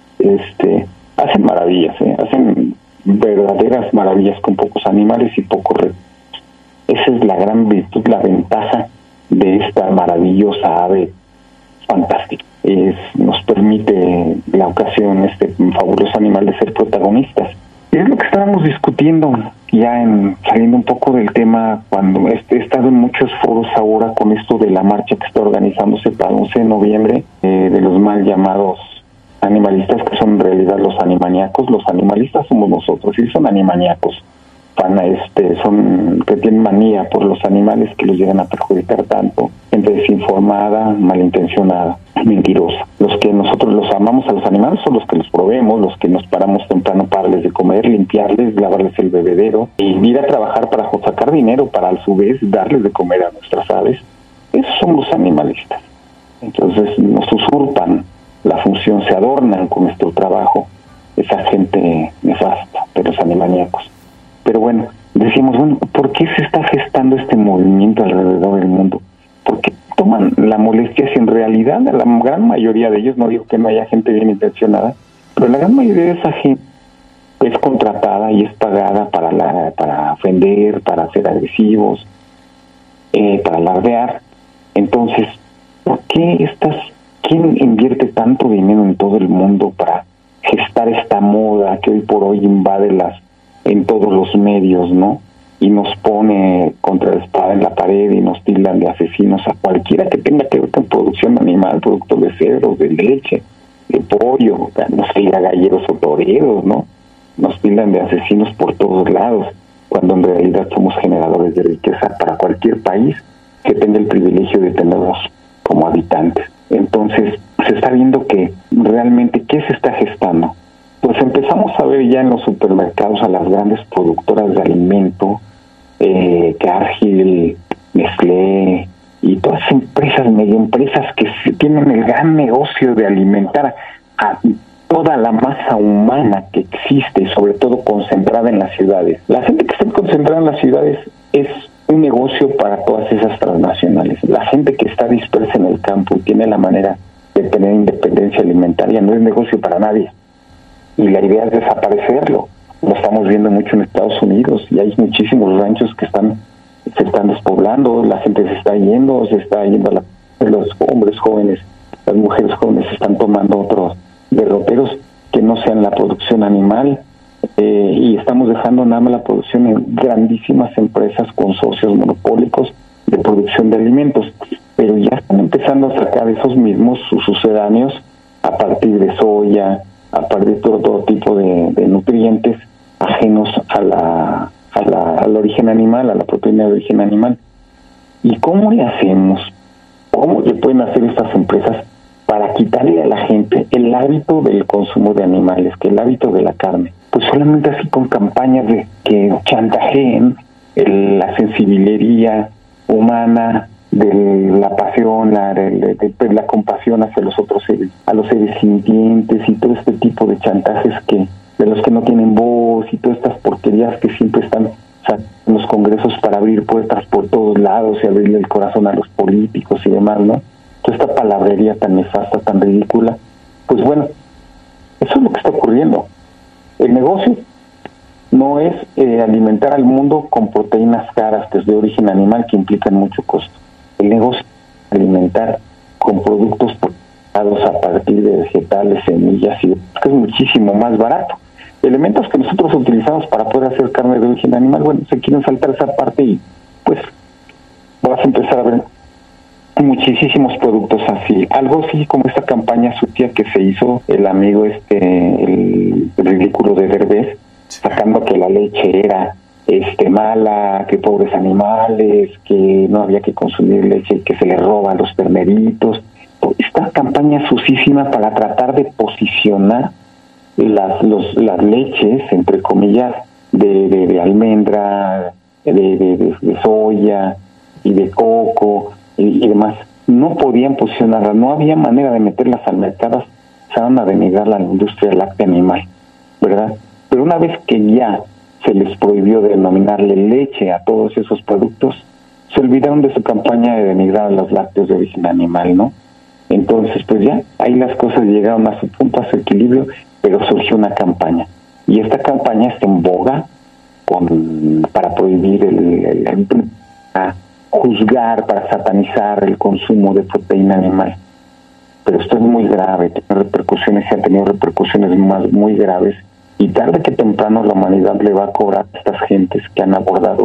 hacen maravillas, hacen verdaderas maravillas con pocos animales y pocos recursos. Esa es la gran virtud, la ventaja de esta maravillosa ave fantástica. Nos permite la ocasión, este fabuloso animal, de ser protagonistas. Y es lo que estábamos discutiendo ya saliendo un poco del tema, cuando he estado en muchos foros ahora con esto de la marcha que está organizándose para el 11 de noviembre, de los mal llamados animalistas, que son en realidad los animaniacos. Los animalistas somos nosotros, y son animaniacos, que tienen manía por los animales, que los llegan a perjudicar tanto, gente desinformada, malintencionada, mentirosa. Los que nosotros los amamos a los animales son los que los proveemos, los que nos paramos temprano para darles de comer, limpiarles, lavarles el bebedero, y ir a trabajar para sacar dinero, para a su vez darles de comer a nuestras aves. Esos son los animalistas. Entonces nos usurpan la función, se adornan con nuestro trabajo, esa gente nefasta de los animaniacos. Pero bueno, decimos, ¿por qué se está gestando este movimiento alrededor del mundo? ¿Por qué toman la molestia si en realidad la gran mayoría de ellos, no digo que no haya gente bien intencionada, pero la gran mayoría de esa gente es contratada y es pagada para ofender, para ser agresivos, para alardear? Entonces, ¿por qué quién invierte tanto dinero en todo el mundo para gestar esta moda que hoy por hoy invade en todos los medios, ¿no? Y nos pone contra la espada en la pared y nos tildan de asesinos a cualquiera que tenga que ver con producción animal, productos de cerdo, de leche, de pollo, nos tildan galleros o toreros, ¿no? Nos tildan de asesinos por todos lados, cuando en realidad somos generadores de riqueza para cualquier país que tenga el privilegio de tenernos como habitantes. Entonces, se está viendo que realmente, ¿qué se está gestando? Pues empezamos a ver ya en los supermercados a las grandes productoras de alimento, Cargill, Nestlé y todas las empresas, megaempresas que tienen el gran negocio de alimentar a toda la masa humana que existe, sobre todo concentrada en las ciudades. La gente que está concentrada en las ciudades es un negocio para todas esas transnacionales. La gente que está dispersa en el campo y tiene la manera de tener independencia alimentaria no es negocio para nadie. Y la idea es desaparecerlo. Lo estamos viendo mucho en Estados Unidos, y hay muchísimos ranchos que se están despoblando, la gente se está yendo los hombres jóvenes, las mujeres jóvenes están tomando otros derroteros que no sean la producción animal, y estamos dejando nada más la producción en grandísimas empresas con socios monopólicos de producción de alimentos. Pero ya están empezando a insumos, sus sucedáneos, a partir de soya, a partir de todo tipo de nutrientes ajenos al origen animal, a la proteína de origen animal. ¿Y cómo le hacemos? ¿Cómo le pueden hacer estas empresas para quitarle a la gente el hábito del consumo de animales, que el hábito de la carne? Pues solamente así, con campañas de que chantajeen la sensibilería humana, de la pasión, la compasión hacia los otros seres, a los seres sintientes, y todo este tipo de chantajes de los que no tienen voz, y todas estas porquerías que siempre están en los congresos para abrir puertas por todos lados y abrirle el corazón a los políticos y demás, ¿no? Toda esta palabrería tan nefasta, tan ridícula. Pues bueno, eso es lo que está ocurriendo. El negocio no es alimentar al mundo con proteínas caras, que es de origen animal, que implican mucho costo. El negocio es alimentar con productos processados a partir de vegetales, semillas, y que es muchísimo más barato. Elementos que nosotros utilizamos para poder hacer carne de origen animal, bueno, se quieren saltar esa parte y pues vas a empezar a ver muchísimos productos así. Algo así como esta campaña sucia que se hizo el amigo el ridículo de Derbez, sacando que la leche era mala, que pobres animales, que no había que consumir leche, que se le roba a los terneritos. Esta campaña sucísima para tratar de posicionar las leches, entre comillas, de almendra, de soya y de coco y demás. No podían posicionarlas, no había manera de meterlas al mercado, se van a denigrar la industria láctea animal, ¿verdad? Pero una vez que ya se les prohibió denominarle leche a todos esos productos, se olvidaron de su campaña de denigrar a los lácteos de origen animal, ¿no? Entonces, pues ya, ahí las cosas llegaron a su punto, a su equilibrio, pero surgió una campaña. Y esta campaña está en boga para prohibir a juzgar, para satanizar el consumo de proteína animal. Pero esto es muy grave, tiene repercusiones, y ha tenido repercusiones muy graves, y tarde que temprano la humanidad le va a cobrar a estas gentes que han abordado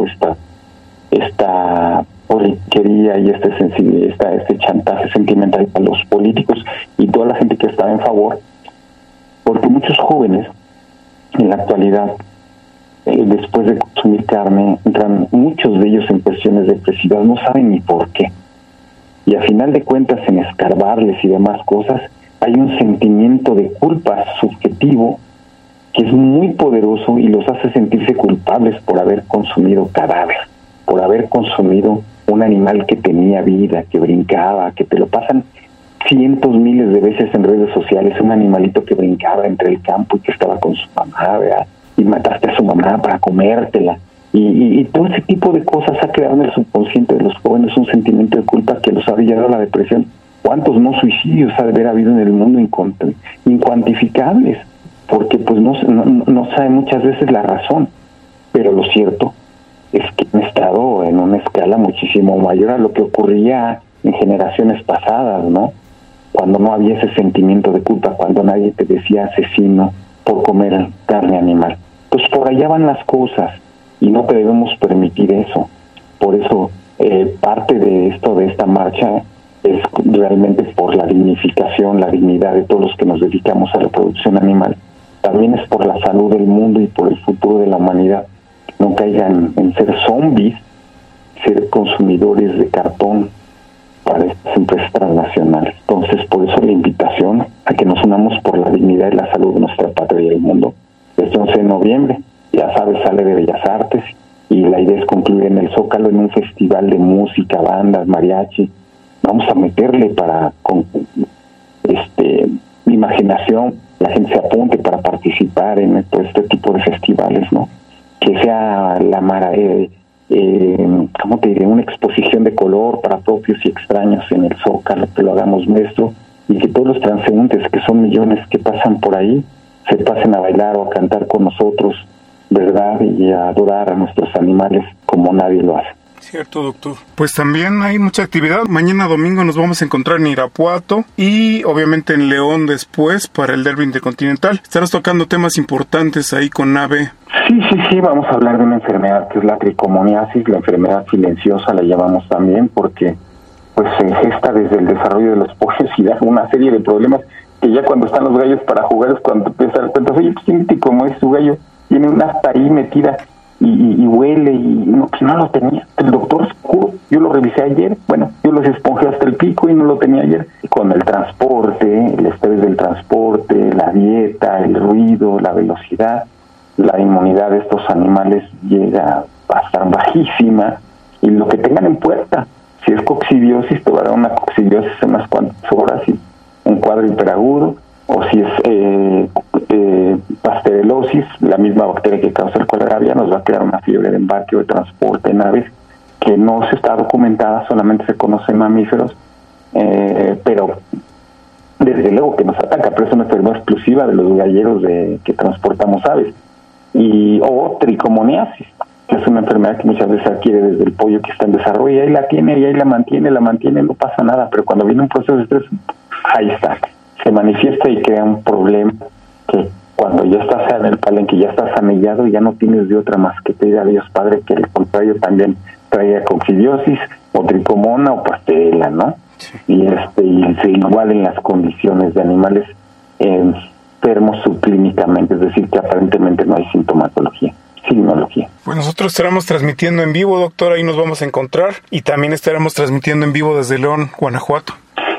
esta politiquería y este chantaje sentimental a los políticos y toda la gente que está en favor, porque muchos jóvenes en la actualidad, después de consumir carne, entran muchos de ellos en cuestiones depresivas, no saben ni por qué, y a final de cuentas, en escarbarles y demás cosas, hay un sentimiento de culpa subjetivo que es muy poderoso y los hace sentirse culpables por haber consumido cadáver, por haber consumido un animal que tenía vida, que brincaba, que te lo pasan cientos, miles de veces en redes sociales, un animalito que brincaba entre el campo y que estaba con su mamá, ¿verdad? Y mataste a su mamá para comértela. Y todo ese tipo de cosas ha creado en el subconsciente de los jóvenes un sentimiento de culpa que los ha llevado a la depresión. ¿Cuántos no suicidios ha de haber habido en el mundo incuantificables? Porque pues no sabe muchas veces la razón, pero lo cierto es que han estado en una escala muchísimo mayor a lo que ocurría en generaciones pasadas, ¿no? Cuando no había ese sentimiento de culpa, cuando nadie te decía asesino por comer carne animal. Pues por allá van las cosas y no debemos permitir eso. Por eso parte de esta marcha es realmente por la dignificación, la dignidad de todos los que nos dedicamos a la producción animal. También es por la salud del mundo y por el futuro de la humanidad. No caigan en ser zombies, ser consumidores de cartón para estas empresas transnacionales. Entonces, por eso la invitación a que nos unamos por la dignidad y la salud de nuestra patria y el mundo. Este 11 de noviembre, ya sabes, sale de Bellas Artes y la idea es concluir en el Zócalo en un festival de música, bandas, mariachi. Vamos a meterle con imaginación, la gente se apunte para participar en todo este tipo de festivales, ¿no? Que sea ¿cómo te diré? Una exposición de color para propios y extraños en el Zócalo, que lo hagamos nuestro, y que todos los transeúntes, que son millones que pasan por ahí, se pasen a bailar o a cantar con nosotros, ¿verdad? Y a adorar a nuestros animales como nadie lo hace. Cierto, doctor. Pues también hay mucha actividad. Mañana domingo nos vamos a encontrar en Irapuato y obviamente en León después para el Derby Intercontinental. Estarás tocando temas importantes ahí con AVE. Sí, vamos a hablar de una enfermedad que es la tricomoniasis, la enfermedad silenciosa la llamamos también porque pues se gesta desde el desarrollo de los pollos y da una serie de problemas que ya cuando están los gallos para jugar es cuando empieza a dar cuenta, oye, pues fíjate cómo es tu gallo, tiene una asta ahí metida y huele y no, pues no lo tenía. El doctor seguro, yo lo revisé ayer, bueno, yo los esponjé hasta el pico y no lo tenía ayer. Con el transporte, el estrés del transporte, la dieta, el ruido, la velocidad, la inmunidad de estos animales llega a estar bajísima y lo que tengan en puerta, si es coccidiosis, te va a dar una coccidiosis en unas cuantas horas y un cuadro hiperagudo, o si es pasterelosis, la misma bacteria que causa el colerabia, nos va a crear una fiebre de embarque o de transporte en aves que no se está documentada, solamente se conoce en mamíferos, pero desde luego que nos ataca, pero es una enfermedad exclusiva de los galleros que transportamos aves. O tricomoniasis, que es una enfermedad que muchas veces adquiere desde el pollo que está en desarrollo, y ahí la tiene, y ahí la mantiene, no pasa nada, pero cuando viene un proceso de estrés, ahí está, se manifiesta y crea un problema que cuando ya estás en el palenque, ya estás anillado, ya no tienes de otra más que pedir a Dios Padre que el contrario también traiga coccidiosis, o tricomona, o pastela, ¿no? Y se igualen las condiciones de animales enfermos subclínicamente, es decir, que aparentemente no hay sintomatología, signología. Pues nosotros estaremos transmitiendo en vivo, doctor, ahí nos vamos a encontrar, y también estaremos transmitiendo en vivo desde León, Guanajuato.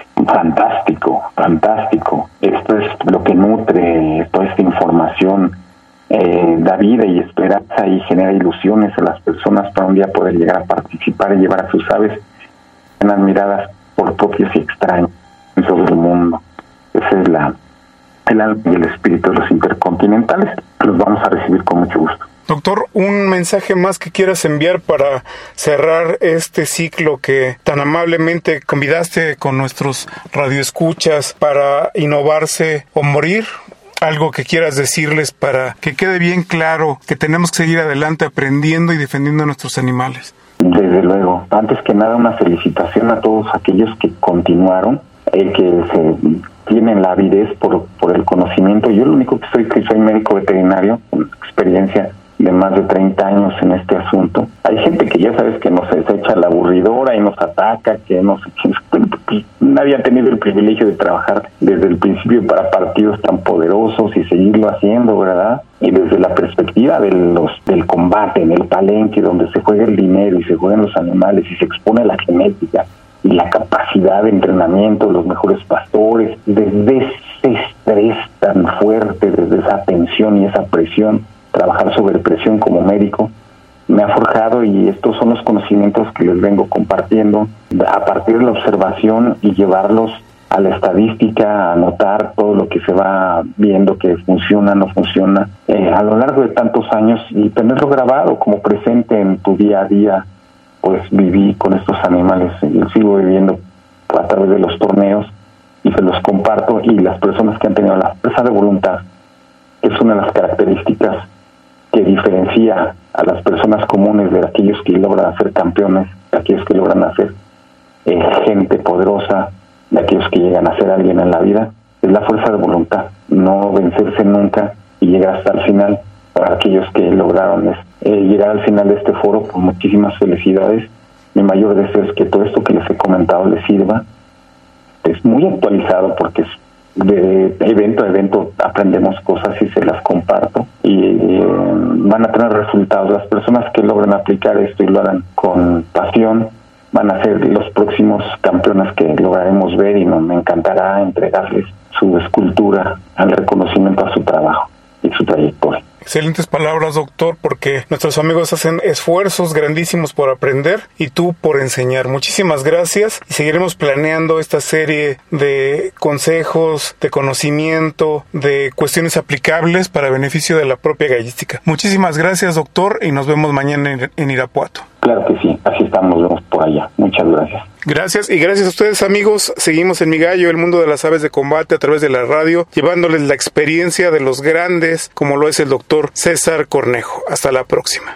Fantástico. Esto es lo que nutre, toda esta información da vida y esperanza y genera ilusiones a las personas para un día poder llegar a participar y llevar a sus aves en admiradas por propios y extraños en todo el mundo. Ese es el alma y el espíritu de los intercontinentales. Los vamos a recibir con mucho gusto. Doctor, un mensaje más que quieras enviar para cerrar este ciclo que tan amablemente convidaste con nuestros radioescuchas para innovarse o morir. Algo que quieras decirles para que quede bien claro que tenemos que seguir adelante aprendiendo y defendiendo a nuestros animales. Desde luego. Antes que nada, una felicitación a todos aquellos que continuaron, que se tienen la avidez por el conocimiento. Yo lo único que soy médico veterinario con experiencia de más de 30 años en este asunto. Hay gente que ya sabes que nos echa la aburridora y nos ataca, nadie ha tenido el privilegio de trabajar desde el principio para partidos tan poderosos y seguirlo haciendo, ¿verdad? Y desde la perspectiva del combate en el palenque, donde se juega el dinero y se juegan los animales y se expone la genética y la capacidad de entrenamiento de los mejores pastores, desde ese estrés tan fuerte, desde esa tensión y esa presión, trabajar sobre presión como médico, me ha forjado, y estos son los conocimientos que les vengo compartiendo a partir de la observación y llevarlos a la estadística, a anotar todo lo que se va viendo que funciona, no funciona, a lo largo de tantos años, y tenerlo grabado como presente en tu día a día. Pues viví con estos animales y sigo viviendo a través de los torneos y se los comparto, y las personas que han tenido la fuerza de voluntad, que es una de las características que diferencia a las personas comunes de aquellos que logran ser campeones, de aquellos que logran hacer gente poderosa, de aquellos que llegan a ser alguien en la vida, es la fuerza de voluntad, no vencerse nunca y llegar hasta el final. Para aquellos que lograron llegar al final de este foro, con muchísimas felicidades. Mi mayor deseo es que todo esto que les he comentado les sirva. Es muy actualizado porque es de evento a evento aprendemos cosas y se las comparto, y van a tener resultados. Las personas que logran aplicar esto y lo hagan con pasión van a ser los próximos campeones que lograremos ver, y me encantará entregarles su escultura al reconocimiento a su trabajo y su trayectoria. Excelentes palabras, doctor, porque nuestros amigos hacen esfuerzos grandísimos por aprender y tú por enseñar. Muchísimas gracias, y seguiremos planeando esta serie de consejos, de conocimiento, de cuestiones aplicables para beneficio de la propia gallística. Muchísimas gracias, doctor, y nos vemos mañana en Irapuato. Claro que sí, así estamos, nos vemos por allá. Muchas gracias. Gracias, y gracias a ustedes, amigos. Seguimos en Mi Gallo, el mundo de las aves de combate, a través de la radio, llevándoles la experiencia de los grandes, como lo es el doctor César Cornejo. Hasta la próxima.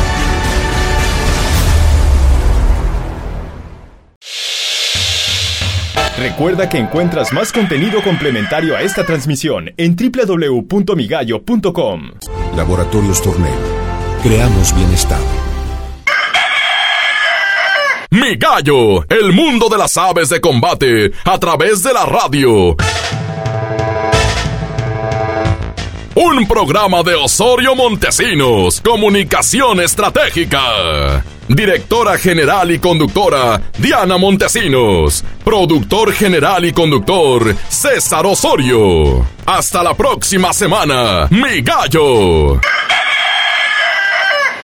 Recuerda que encuentras más contenido complementario a esta transmisión en www.migallo.com. Laboratorios Tornel. Creamos bienestar. Mi Gallo, el mundo de las aves de combate a través de la radio. Un programa de Osorio Montesinos, Comunicación Estratégica. Directora general y conductora, Diana Montesinos. Productor general y conductor, César Osorio. Hasta la próxima semana, Mi Gallo.